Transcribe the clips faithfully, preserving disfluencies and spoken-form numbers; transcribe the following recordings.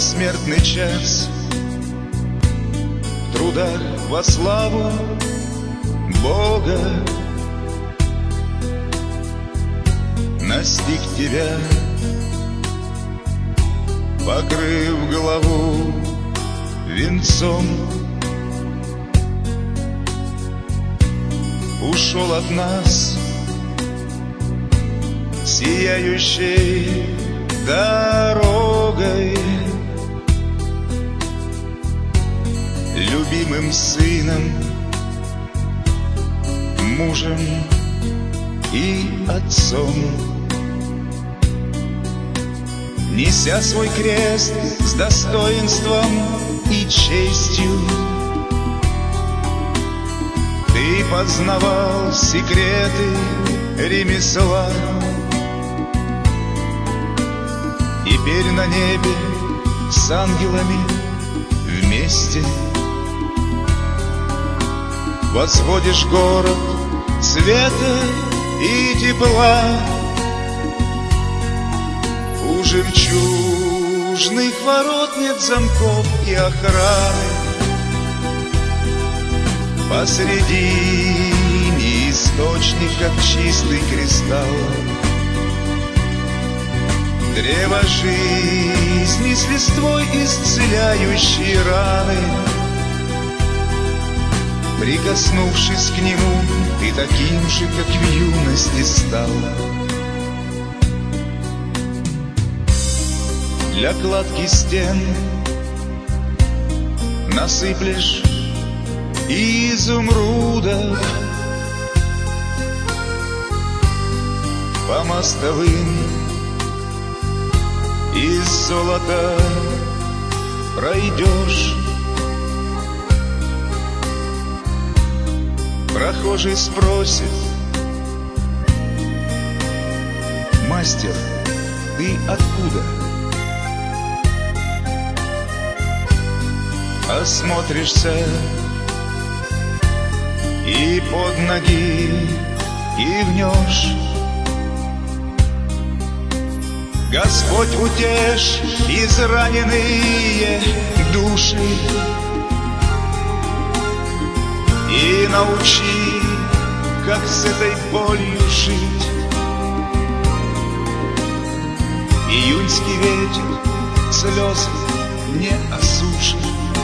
смертный час, в трудах во славу Бога настиг тебя, покрыв голову венцом. Ушел от нас сияющей дорогой, любимым сыном, мужем и отцом. Неся свой крест с достоинством и честью, ты познавал секреты ремесла. Теперь на небе с ангелами вместе восходишь город света и тепла. У жемчужных ворот нет замков и охраны, посредине источник, как чистый кристалл. Древо жизни с листвой исцеляющей раны, прикоснувшись к нему, ты таким же, как в юности стал. Для кладки стен насыплешь изумрудов, по мостовым из золота пройдешь. Прохожий спросит: мастер, ты откуда? Осмотришься и под ноги кивнешь. Господь, утешь израненные души и научи, как с этой болью жить. Июньский ветер слезы не осушит,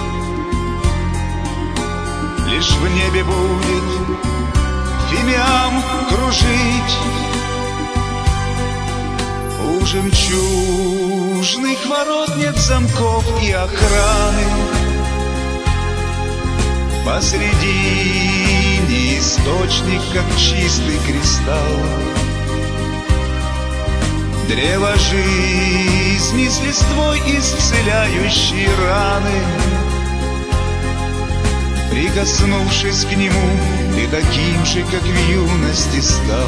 лишь в небе будет фимиам кружить. У жемчужных ворот нет замков и охраны, посредине источник, как чистый кристалл. Древо жизни с листвой исцеляющей раны, прикоснувшись к нему, ты таким же, как в юности стал.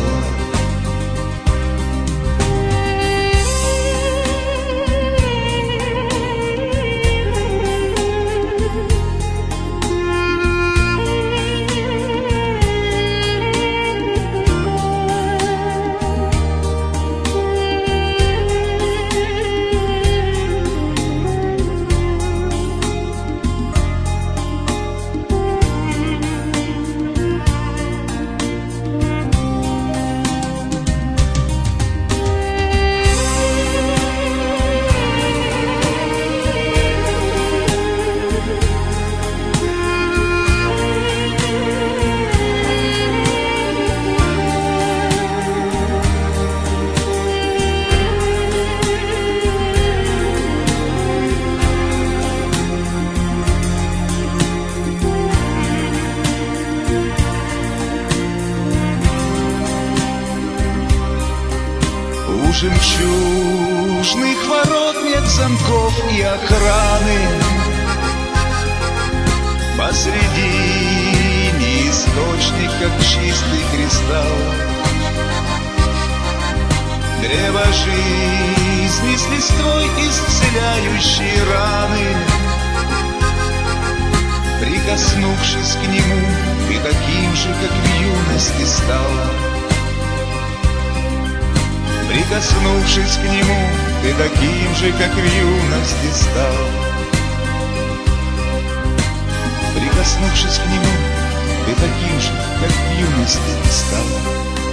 У жемчужных ворот нет замков и охраны, посредине источник, как чистый кристалл. Древо жизни с листвой исцеляющей раны, прикоснувшись к нему, ты таким же, как в юности стал. Прикоснувшись к нему, ты таким же, как в юности стал. Прикоснувшись к нему, ты таким же, как в юности стал.